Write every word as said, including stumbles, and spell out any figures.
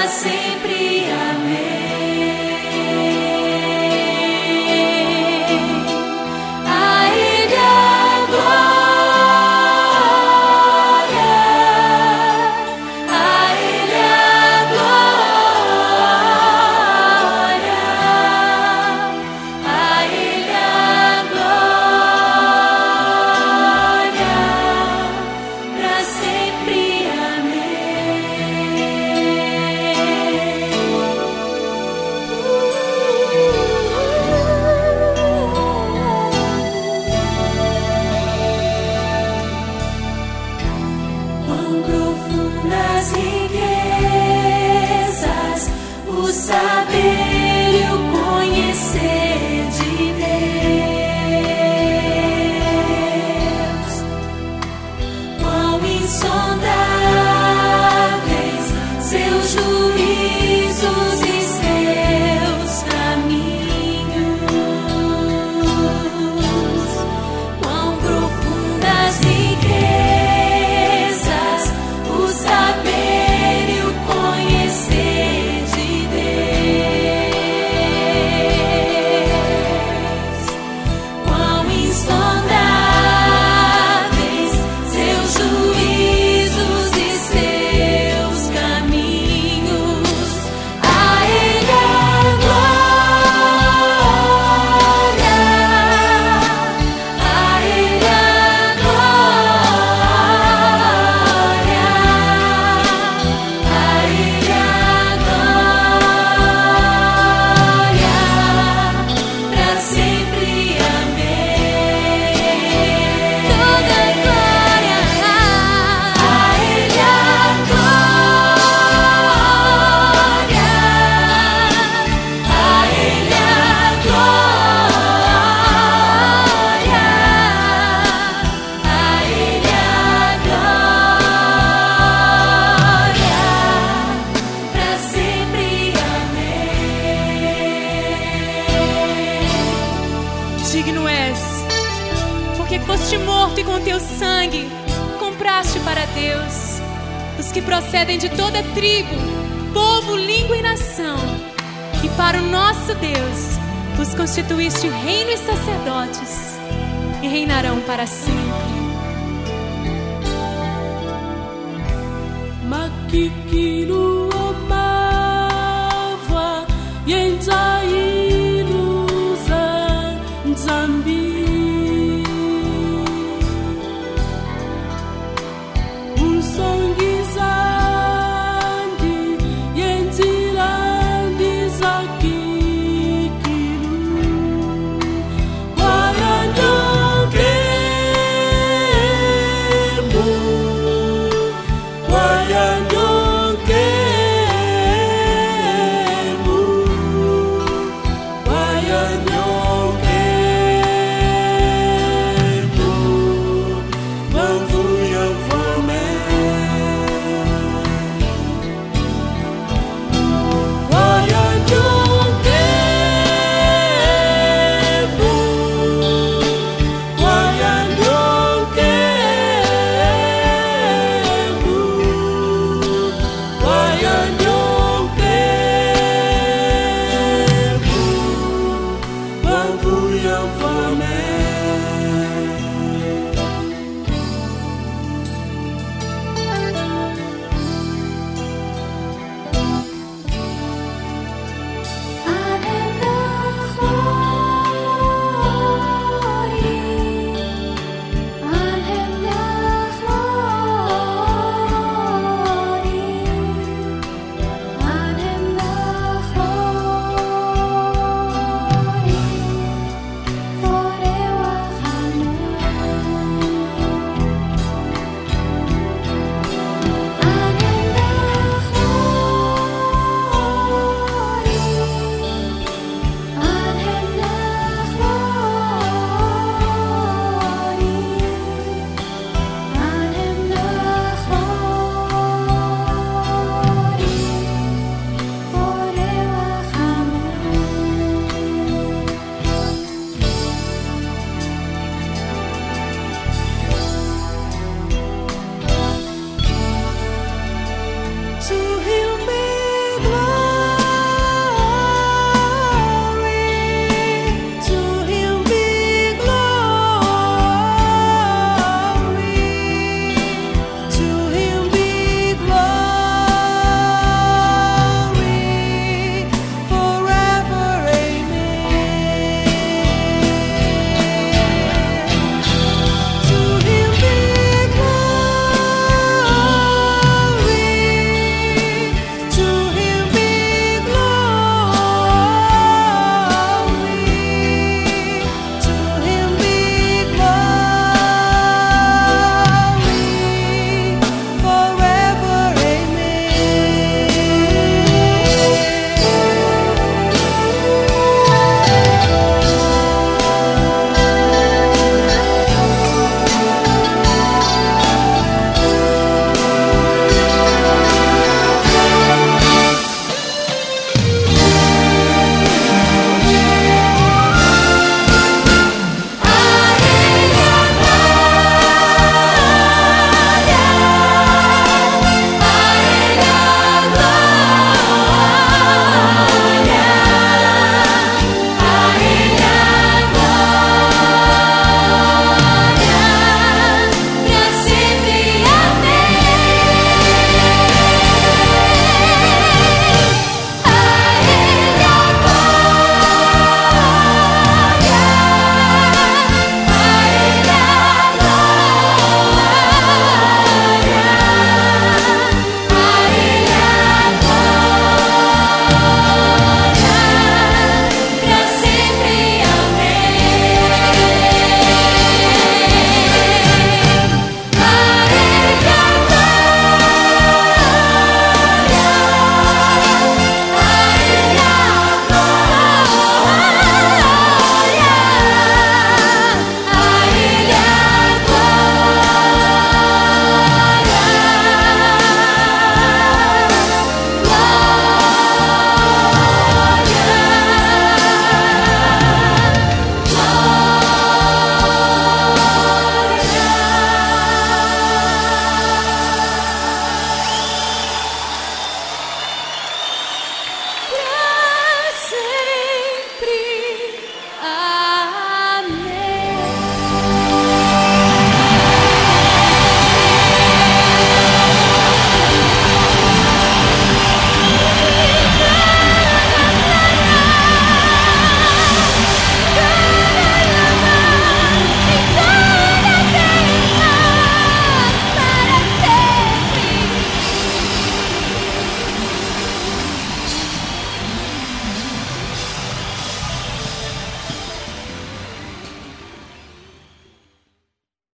sempre. Amém. A Ele a glória, a Ele a glória, a Ele a glória, para sempre. Quão profundas riquezas o saber e o conhecer de Deus. Quão insondáveis seus juízos e seus caminhos. Quão profundas riquezas o saber e o conhecer de Deus. Quão insondáveis seus juízos e seus caminhos. A Ele a glória, a Ele a glória, a Ele a glória, para sempre. Amém. Toda glória a Ele a glória, a Ele a glória, a Ele a glória, para sempre. Amém. Digno és, porque foste morto e com teu sangue compraste para Deus os que procedem de toda tribo, povo, língua e nação. E para o nosso Deus os constituíste reino e sacerdotes, e reinarão para sempre. Makiki